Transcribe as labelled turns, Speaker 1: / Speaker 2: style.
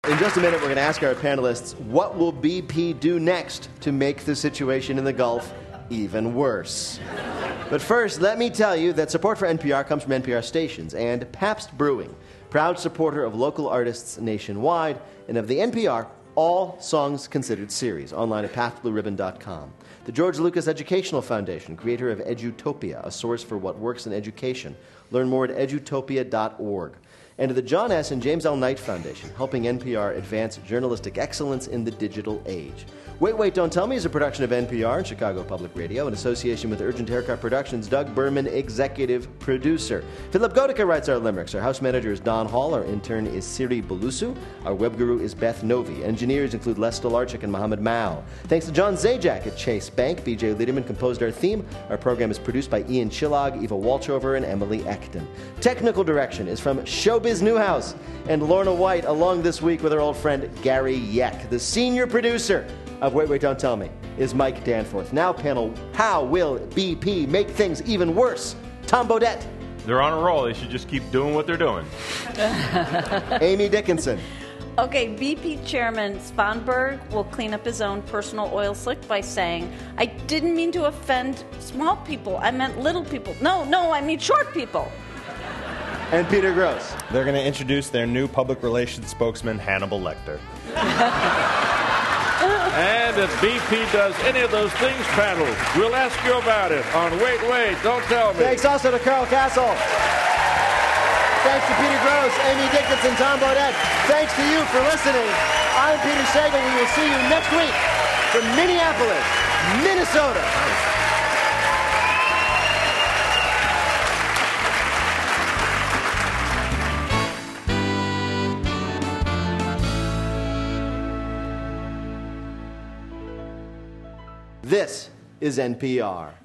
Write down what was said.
Speaker 1: In just a minute, we're going to ask our panelists, what will BP do next to make the situation in the Gulf even worse? But first, let me tell you that support for NPR comes from NPR stations and Pabst Brewing, proud supporter of local artists nationwide and of the NPR All Songs Considered series, online at pabstblueribbon.com. The George Lucas Educational Foundation, creator of Edutopia, a source for what works in education. Learn more at edutopia.org. And to the John S. and James L. Knight Foundation, helping NPR advance journalistic excellence in the digital age. Wait, Wait, Don't Tell Me is a production of NPR and Chicago Public Radio in association with Urgent Haircut Productions. Doug Berman, executive producer. Philip Godica writes our limericks. Our house manager is Don Hall. Our intern is Siri Belusu. Our web guru is Beth Novi. Engineers include Les Stolarczyk and Mohammed Mao. Thanks to John Zajac at Chase Bank. BJ Liederman composed our theme. Our program is produced by Ian Chillog, Eva Walchover, and Emily Ekton. Technical direction is from Showbiz Newhouse and Lorna White, along this week with our old friend Gary Yeck. The senior producer of Wait, Wait, Don't Tell Me is Mike Danforth. Now, panel, how will BP make things even worse? Tom Bodette.
Speaker 2: They're on a roll. They should just keep doing what they're doing.
Speaker 1: Amy Dickinson.
Speaker 3: Okay, BP Chairman Svanberg will clean up his own personal oil slick by saying, I didn't mean to offend small people. I meant little people. No, I mean short people.
Speaker 1: And Peter Gross.
Speaker 4: They're going to introduce their new public relations spokesman, Hannibal Lecter.
Speaker 5: And if BP does any of those things, panel, we'll ask you about it on Wait, Wait, Don't Tell Me.
Speaker 1: Thanks also to Carl Castle. Thanks to Peter Gross, Amy Dickinson, Tom Bodette. Thanks to you for listening. I'm Peter Sagal. We will see you next week from Minneapolis, Minnesota. This is NPR.